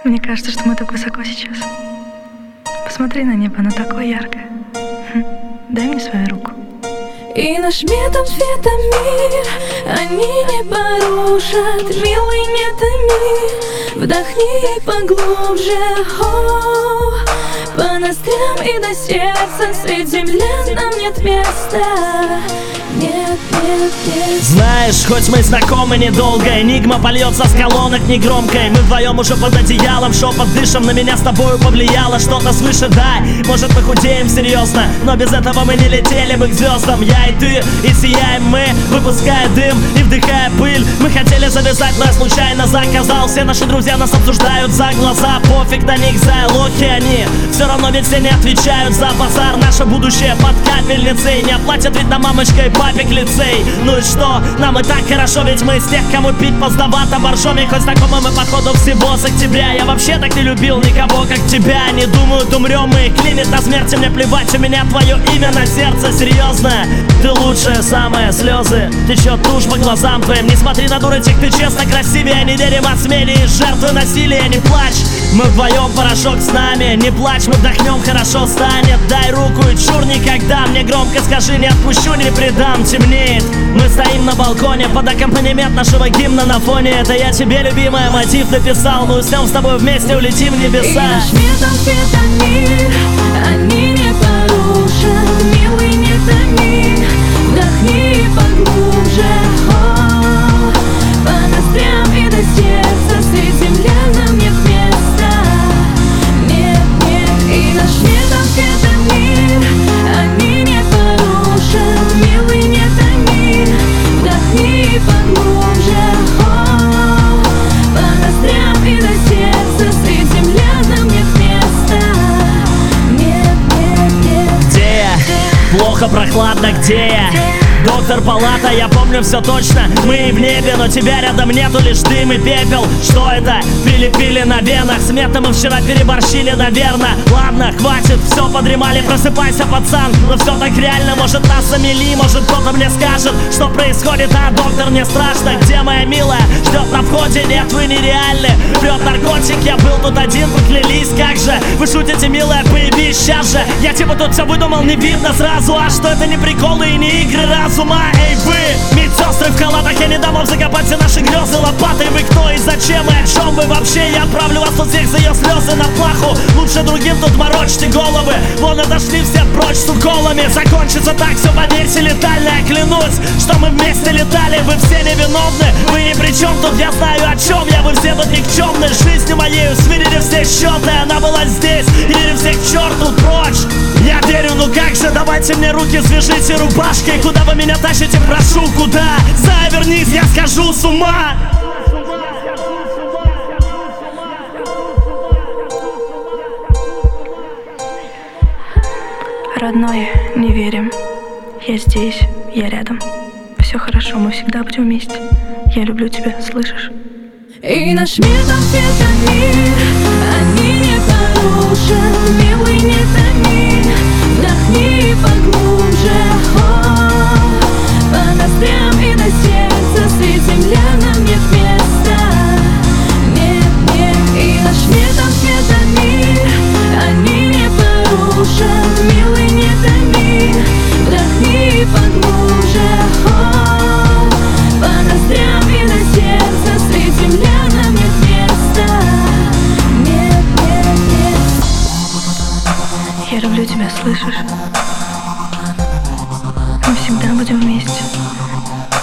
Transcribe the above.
Мне кажется, что мы так высоко сейчас. Посмотри на небо, оно такое яркое. Дай мне свою руку. И наш метод света мир они не порушат. Милый, не томи, вдохни поглубже. По ноздрям и до сердца, средь землян нам нет места. Нет, нет, нет. Знаешь, хоть мы знакомы недолго, энигма польется с колонок негромкой. Мы вдвоем уже под одеялом, шепот дышим, на меня с тобою повлияло что-то свыше, дай. Может мы худеем серьезно, но без этого мы не летели бы к звездам. Я и ты, и сияем мы, выпуская дым и вдыхая пыль. Мы хотели завязать, но я случайно заказал. Все наши друзья нас обсуждают за глаза. Пофиг на них, за лохи они. Все равно ведь все не отвечают за базар. Наше будущее под капельницей. Не оплатят ведь на мамочка и папик лицей. Ну и что, нам и так хорошо, ведь мы из тех, кому пить поздновато боржоми. Хоть знакомы мы походу всего с октября. Я вообще так не любил никого, как тебя. Не думают, умрем мы, клинит на смерти. Мне плевать, у меня твое имя на сердце. Серьезно, ты лучшая, самая, слезы течет тушь по глазам твоим. Не смотри на дурочек, ты честно красивее. Не верим осмелее, жертвы насилия. Не плачь, мы вдвоем, порошок с нами. Не плачь, мы вдохнем, хорошо станет. Дай руку и чур никогда. Мне громко скажи, не отпущу, не предам. Темнеет, мы стоим на балконе под аккомпанемент нашего гимна на фоне. Это я тебе, любимая, мотив написал. Мы уснем с тобой вместе, улетим в небеса. И наш метод света мир они не порушат. Милый, не томи, вдохни поглубже. По ноздрям и до сердца, средь землян нам нет места. Нет, нет. И наш метод света мир они не порушат. Милый, не томи, вдохни поглубже. По ноздрям и до сердца, средь землян нам нет места. Нет, нет, нет. Где я? Плохо, прохладно, где я? Доктор, палата, я помню все точно. Мы в небе, но тебя рядом нету, лишь дым и пепел. Что это? Прилепили на венах. Смета мы вчера переборщили, наверное. Ладно, хватит, все, подремали, просыпайся, пацан. Но все так реально, может нас замели. Может кто-то мне скажет, что происходит. А доктор, мне страшно, где моя милая? Ждет на входе, нет, вы нереальны. Прет наркотик, я был тут один, поклялись, как же. Вы шутите, милая, появись сейчас же. Я типа тут все выдумал, не видно сразу. А что это не приколы и не игры разума? Эй вы, медсестры в халатах, я не дам вам закопать все наши грезы лопатой. Вы кто и зачем и о чем вы вообще? Я отправлю вас тут всех за ее слезы на плаху. Лучше другим тут морочьте головы. Вон отошли все прочь с уколами. Закончится так, все, поверьте, летально. Я клянусь, что мы вместе летали. Вы все невиновны, вы ни при чем тут. Я знаю о чем я, вы все тут никчемны. Жизнью моею сверили все счеты. Она была здесь, или всех к черту прочь. Я верю, ну как же, давайте мне руки свяжите рубашкой. Куда вы меня тащите, прошу, куда? Завернись, я схожу с ума. Родной, не верим. Я здесь, я рядом. Все хорошо, мы всегда будем вместе. Я люблю тебя, слышишь? И наш метод света мир они не порушат. Милый, не томи, вдохни поглубже. По ноздрям и до сердца, средь землян нам нет места. Нет, нет. И наш метод света мир они не порушат. Милый, не томи, вдохни поглубже. По ноздрям и до сердца, средь землян нам нет места. Нет, нет, нет. Я люблю тебя, слышишь? Мы всегда будем вместе.